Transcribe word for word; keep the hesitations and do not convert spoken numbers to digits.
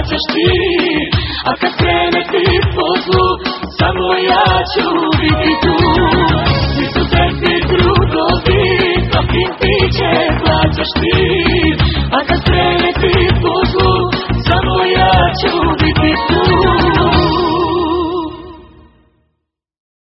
plaćaš ti. A kad krene ti po zlu, samo ja ću biti tu. Svi su tebi drugovi, tokim piće plaćaš ti. A kad krene ti po zlu, samo ja ću biti tu.